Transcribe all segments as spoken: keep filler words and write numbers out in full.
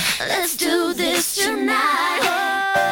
Let's do this tonight.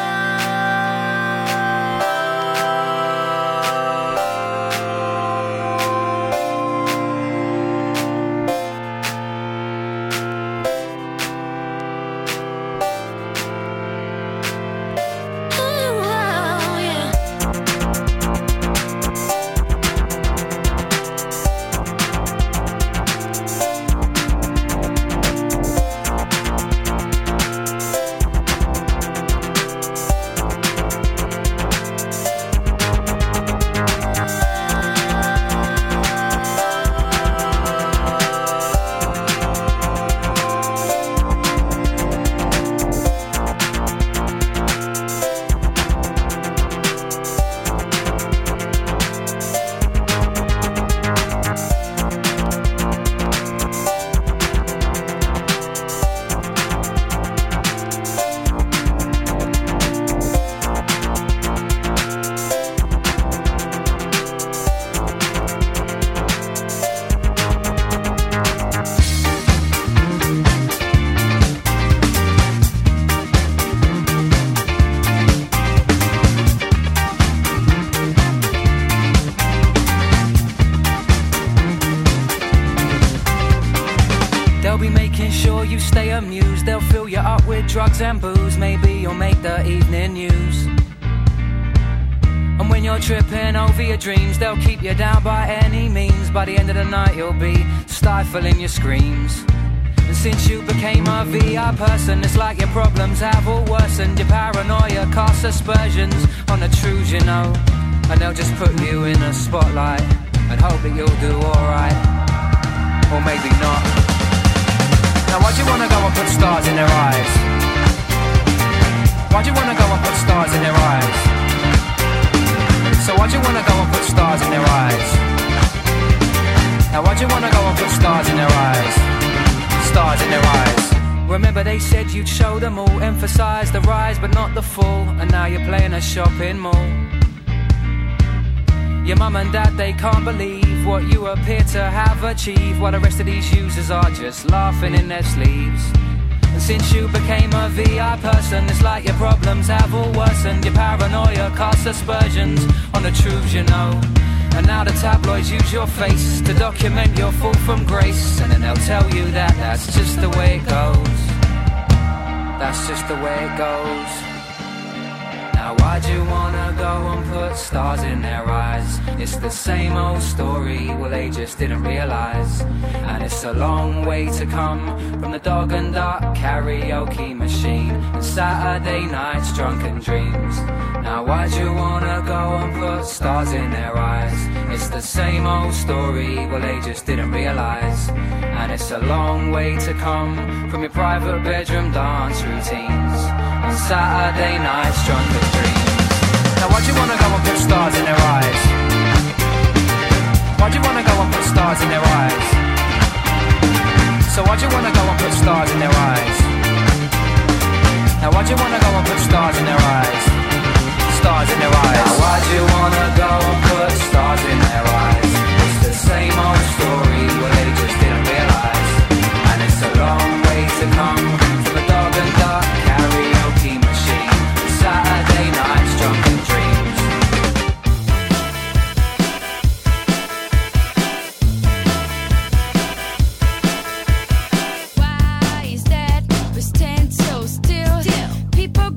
Drugs and booze, maybe you'll make the evening news. And when you're tripping over your dreams, they'll keep you down by any means. By the end of the night you'll be stifling your screams. And since you became a V I person, it's like your problems have all worsened. Your paranoia casts aspersions on the truths you know. And they'll just put you in a spotlight and hope that you'll do alright. Or maybe not. Now why'd you wanna go and put stars in their eyes? Why'd you wanna go and put stars in their eyes? So why'd you wanna go and put stars in their eyes? Now why'd you wanna go and put stars in their eyes? Stars in their eyes. Remember they said you'd show them all, emphasize the rise but not the fall. And now you're playing a shopping mall. Your mum and dad, they can't believe what you appear to have achieved, while the rest of these users are just laughing in their sleeves. And since you became a V I person, it's like your problems have all worsened. Your paranoia casts aspersions on the truths you know. And now the tabloids use your face to document your fall from grace. And then they'll tell you that that's just the way it goes. That's just the way it goes. Now why'd you wanna go and put stars in their eyes? It's the same old story, well they just didn't realise. And it's a long way to come from the Dog and Duck karaoke machine and Saturday night's drunken dreams. Now why'd you wanna go and put stars in their eyes? It's the same old story, well they just didn't realise. And it's a long way to come from your private bedroom dance routines and Saturday night's drunken dreams. Now why'd you wanna go and put stars in their eyes? Why'd you wanna go and put stars in their eyes? So why'd you wanna go and put stars in their eyes? Now why'd you wanna go and put stars in their eyes? Stars in their eyes. Now why'd you wanna go and put stars in their eyes? It's the same old story, well they just didn't realise. And it's a long way to come from a Dog and Duck karaoke machine, Saturday night's drunken dreams. Why is that we stand so still? People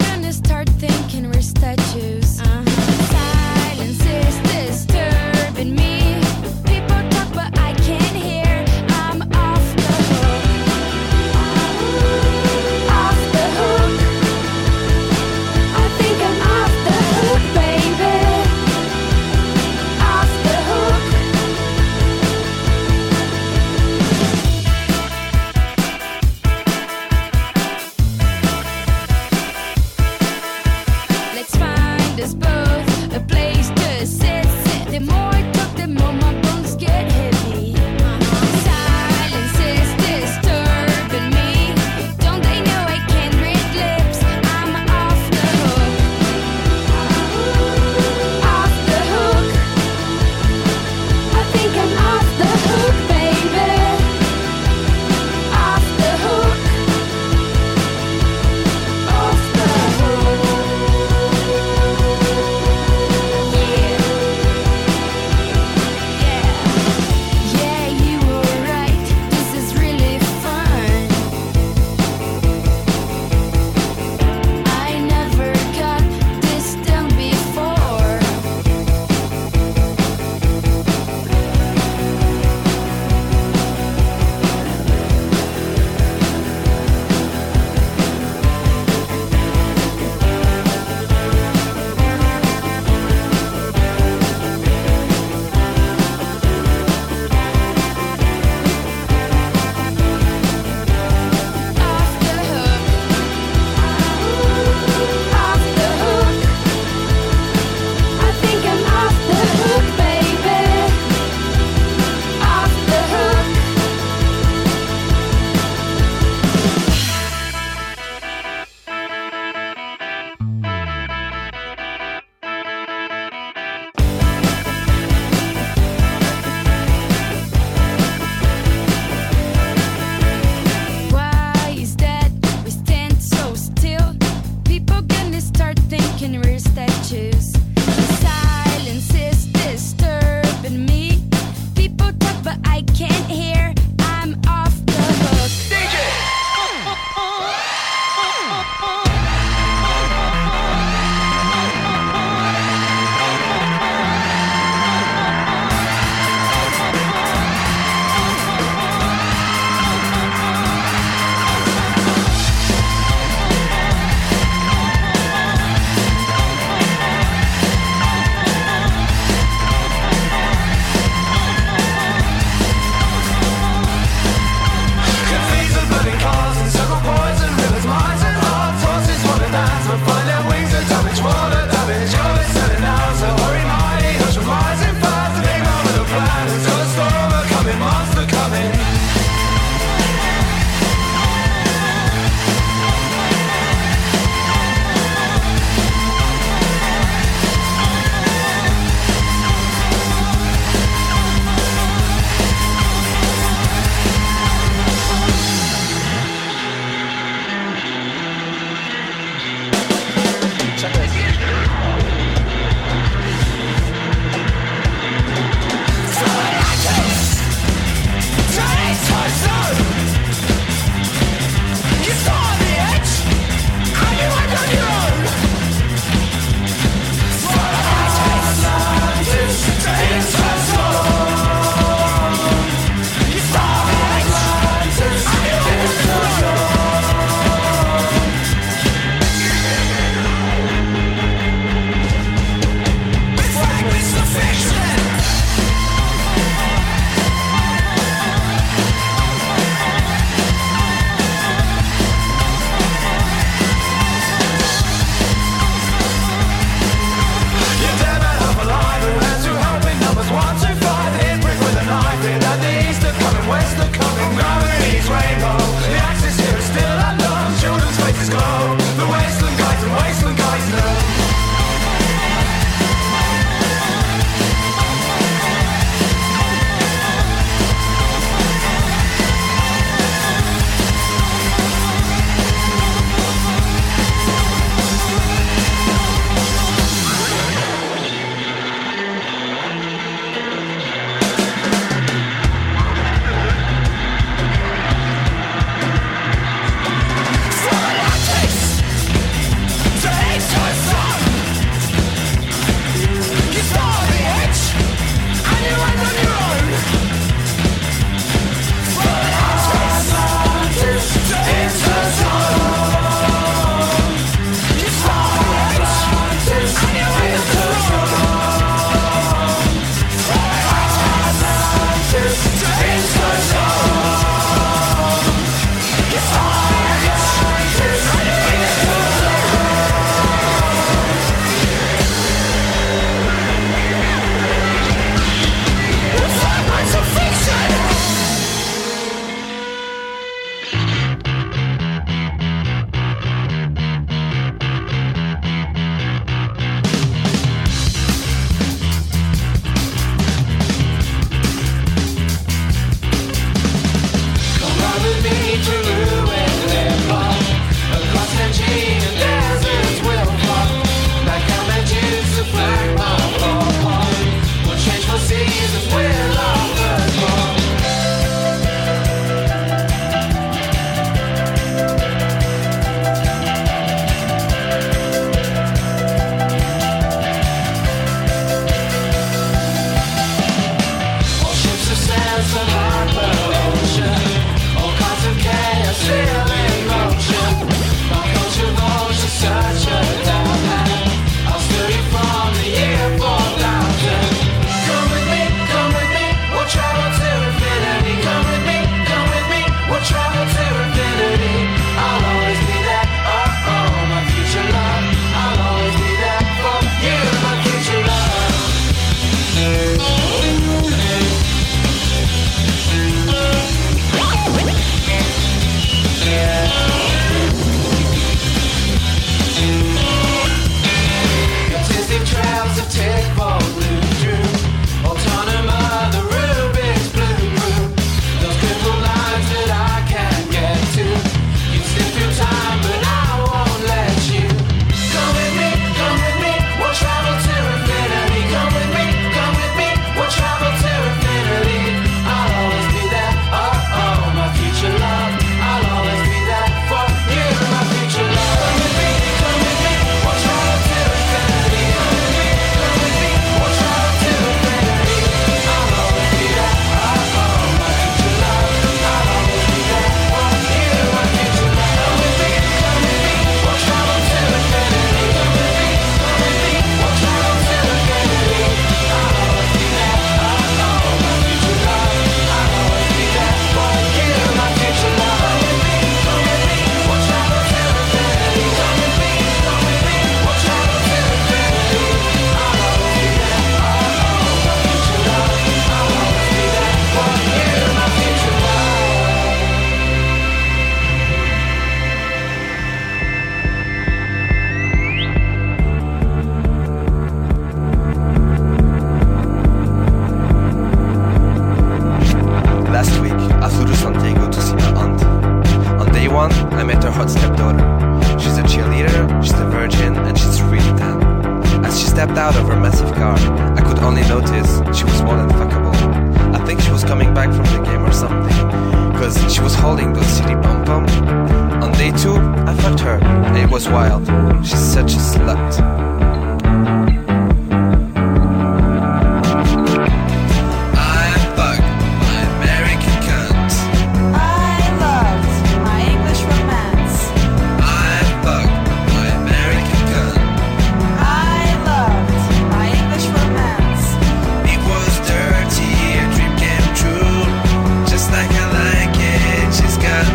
her, she's a virgin and she's really tan. As she stepped out of her massive car, I could only notice she was more than fuckable. I think she was coming back from the game or something, cause she was holding those C D pom-pom. On day two, I fucked her, and it was wild. She's such a slut.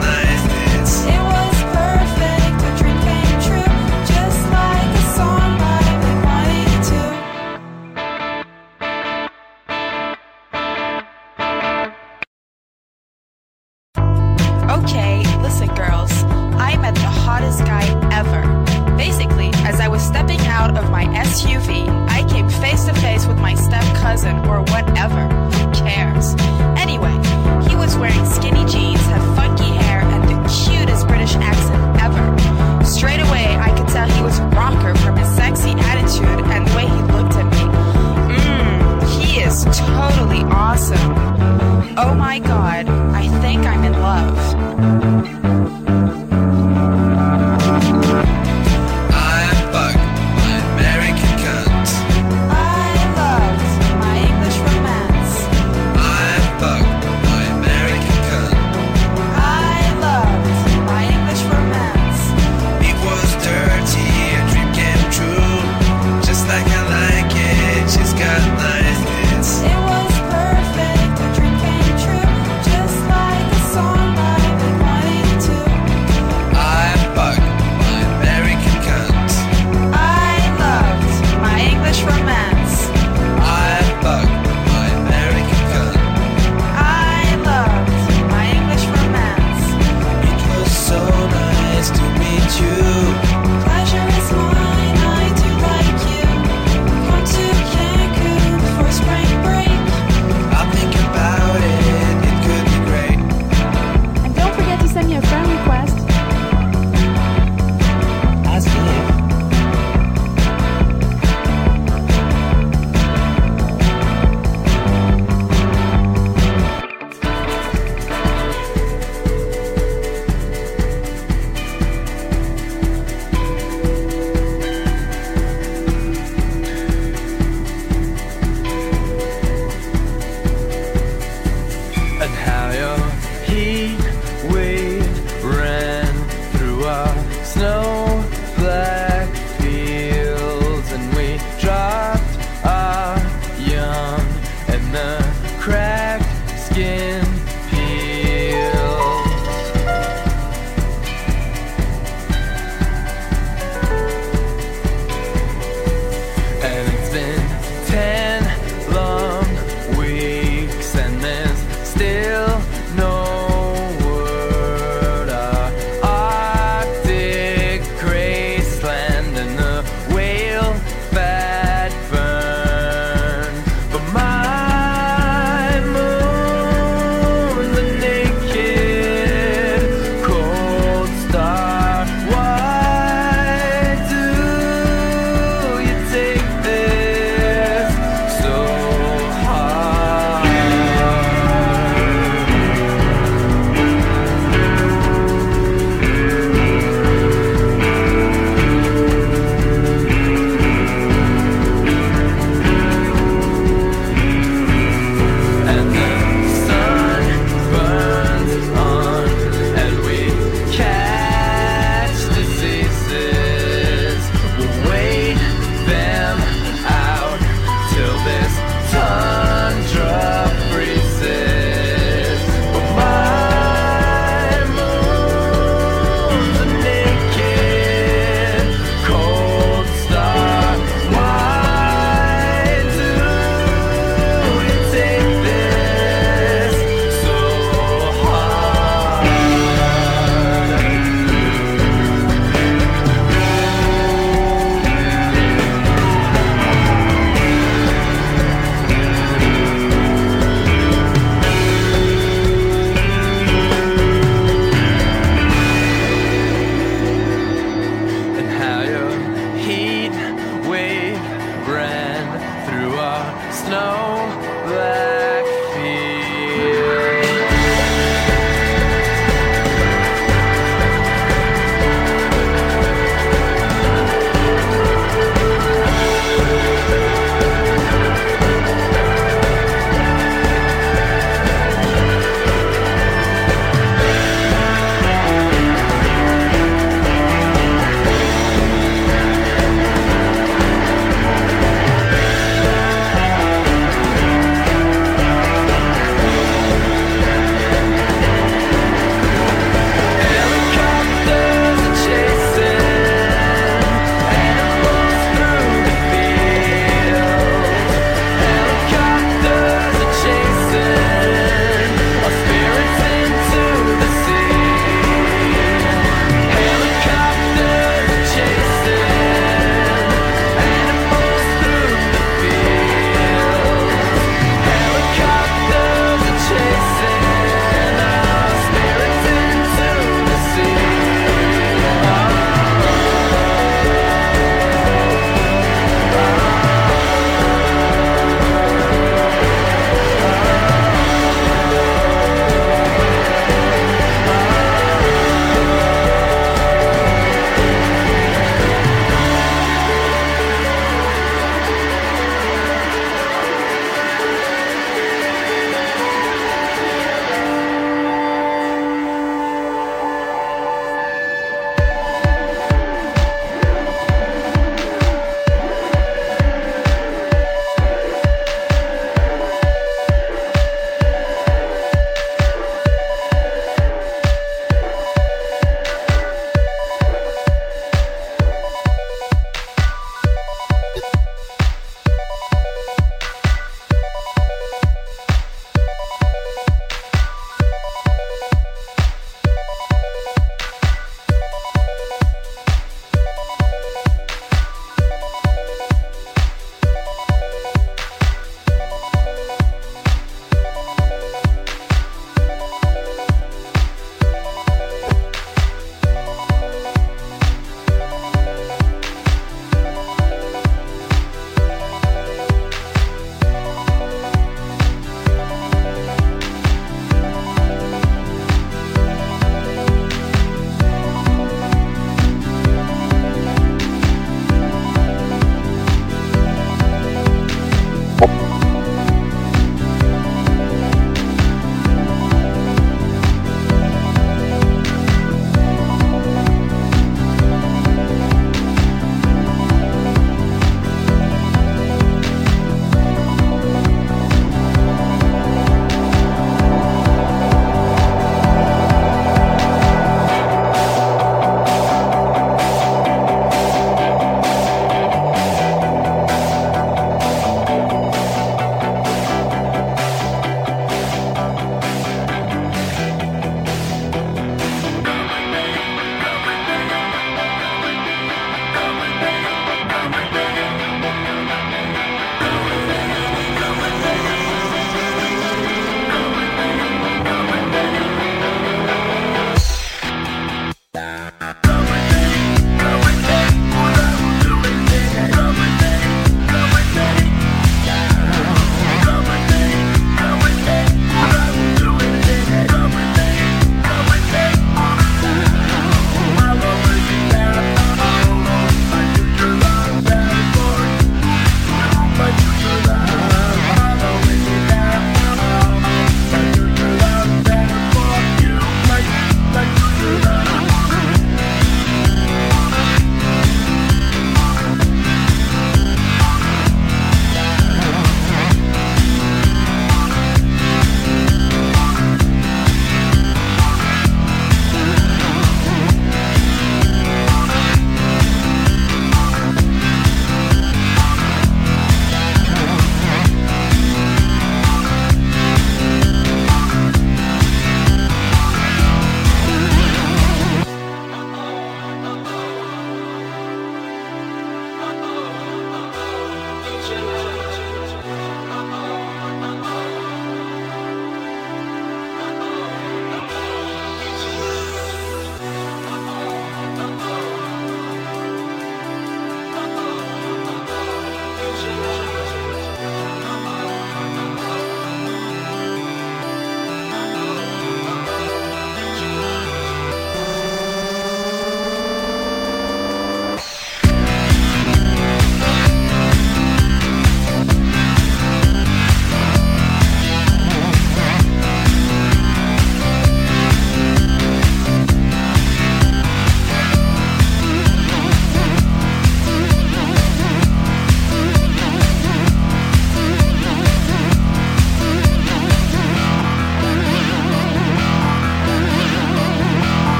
It was perfect, a dream came true, just like a song.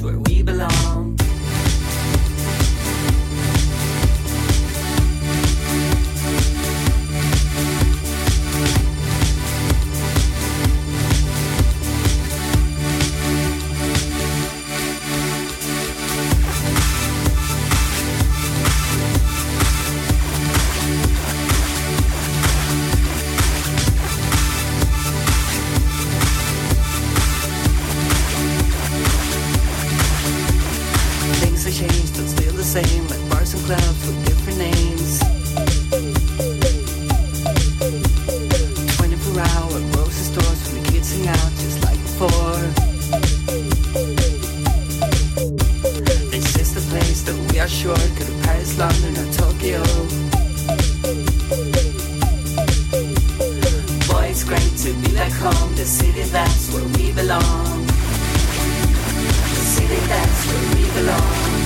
where we belong. Same, like bars and clubs with different names. twenty-four hour grocery stores where the kids hang out just like before. This is the place that we are sure could have Paris, London or Tokyo. Boy, it's great to be back home, the city that's where we belong. The city that's where we belong.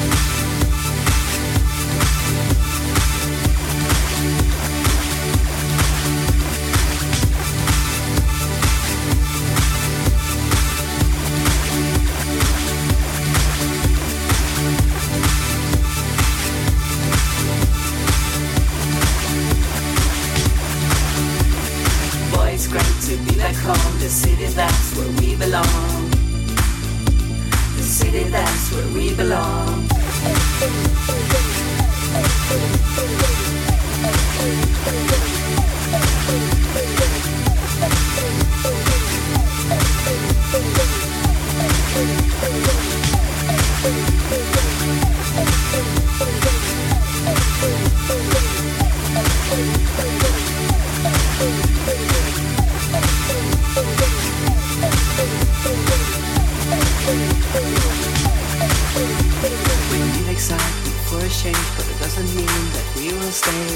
The city that's where we belong. The city that's where we belong. We need excitement for a change, but it doesn't mean that we will stay.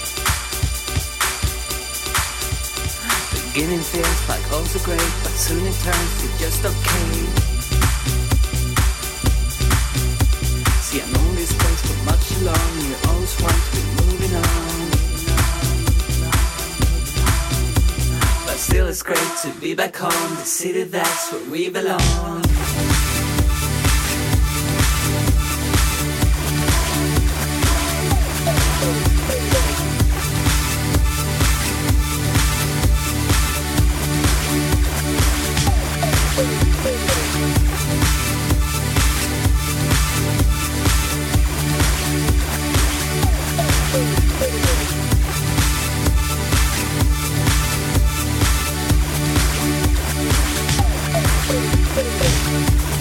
The beginning feels like oh so great, but soon it turns to just okay. See, I've known this place for much too long, and you always want to be moving on. But still it's great to be back home, the city that's where we belong. We'll be right back.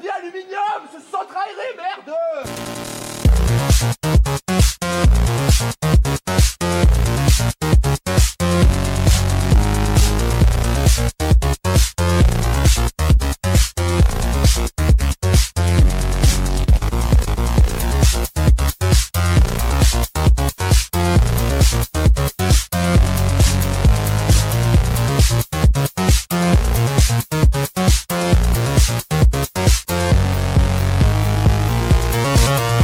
vie aluminium, ce centre aéré, merde. We'll be right back.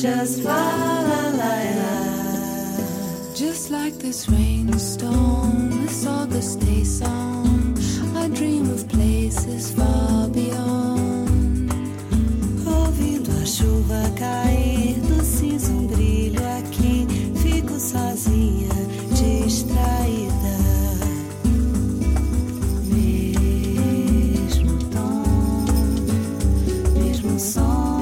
just fa la la la. Just like this rainstorm, this August day song, I dream of places far beyond. Ouvindo a chuva cair do cinza, um brilho aqui, fico sozinha, distraída. Mesmo tom, mesmo som,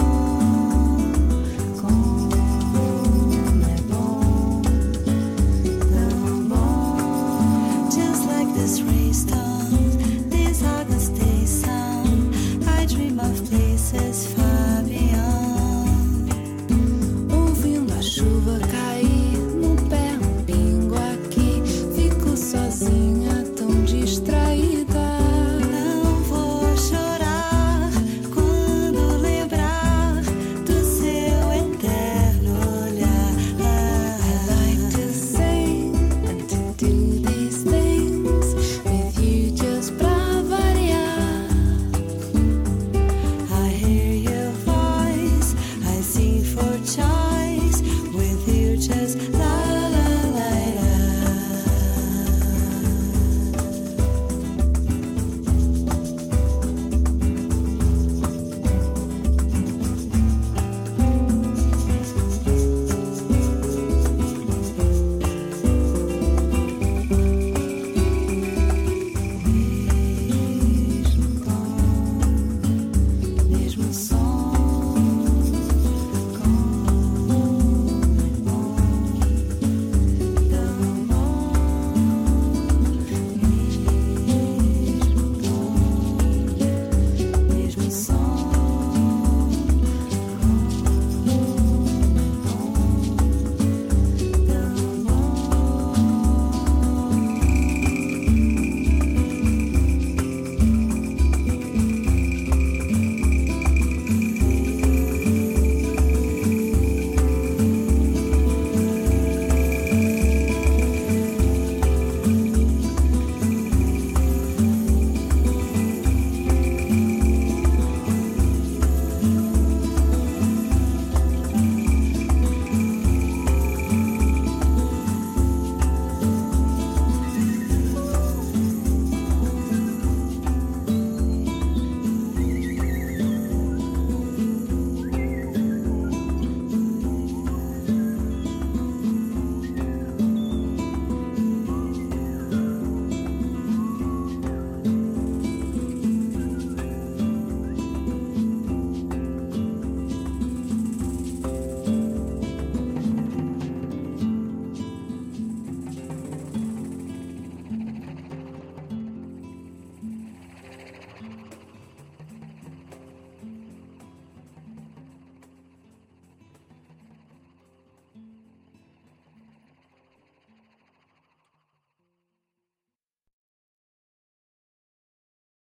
como é bom, tão bom. Just like this rainstorm,